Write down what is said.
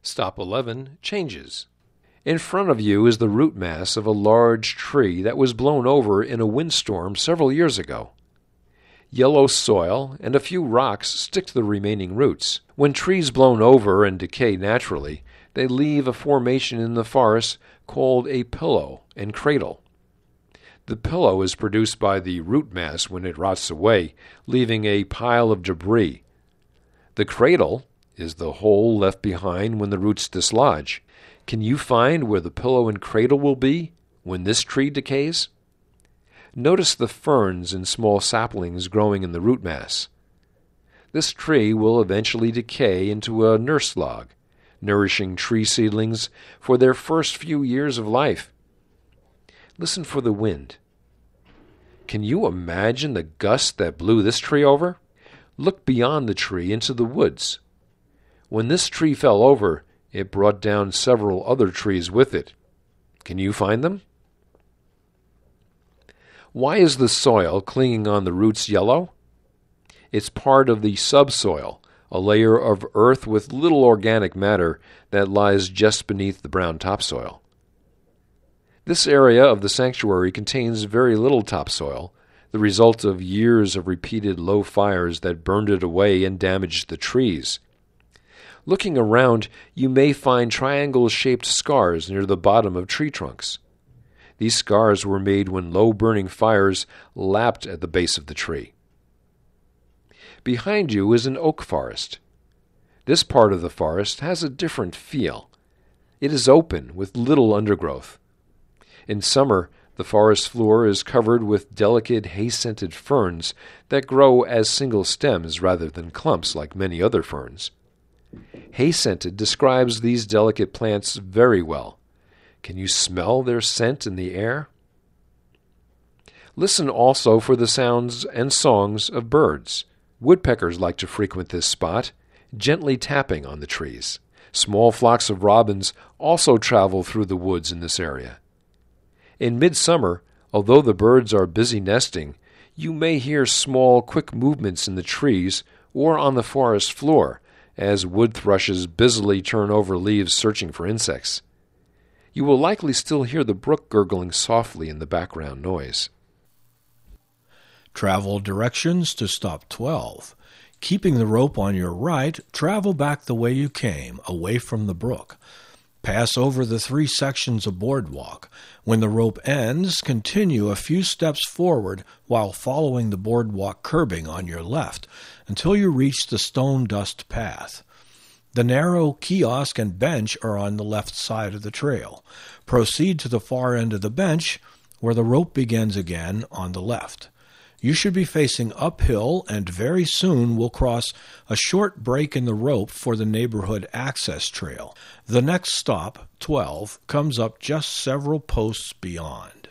Stop 11, changes. In front of you is the root mass of a large tree that was blown over in a windstorm several years ago. Yellow soil and a few rocks stick to the remaining roots. When trees blown over and decay naturally, they leave a formation in the forest called a pillow and cradle. The pillow is produced by the root mass when it rots away, leaving a pile of debris. The cradle is the hole left behind when the roots dislodge. Can you find where the pillow and cradle will be when this tree decays? Notice the ferns and small saplings growing in the root mass. This tree will eventually decay into a nurse log, nourishing tree seedlings for their first few years of life. Listen for the wind. Can you imagine the gust that blew this tree over? Look beyond the tree into the woods. When this tree fell over, it brought down several other trees with it. Can you find them? Why is the soil clinging on the roots yellow? It's part of the subsoil, a layer of earth with little organic matter that lies just beneath the brown topsoil. This area of the sanctuary contains very little topsoil, the result of years of repeated low fires that burned it away and damaged the trees. Looking around, you may find triangle-shaped scars near the bottom of tree trunks. These scars were made when low-burning fires lapped at the base of the tree. Behind you is an oak forest. This part of the forest has a different feel. It is open with little undergrowth. In summer, the forest floor is covered with delicate hay-scented ferns that grow as single stems rather than clumps like many other ferns. Hay-scented describes these delicate plants very well. Can you smell their scent in the air? Listen also for the sounds and songs of birds. Woodpeckers like to frequent this spot, gently tapping on the trees. Small flocks of robins also travel through the woods in this area. In midsummer, although the birds are busy nesting, you may hear small, quick movements in the trees or on the forest floor as wood thrushes busily turn over leaves searching for insects. You will likely still hear the brook gurgling softly in the background noise. Travel directions to stop 12. Keeping the rope on your right, travel back the way you came, away from the brook. Pass over the 3 sections of boardwalk. When the rope ends, continue a few steps forward while following the boardwalk curbing on your left until you reach the stone dust path. The narrow kiosk and bench are on the left side of the trail. Proceed to the far end of the bench, where the rope begins again on the left. You should be facing uphill and very soon will cross a short break in the rope for the neighborhood access trail. The next stop, 12, comes up just several posts beyond.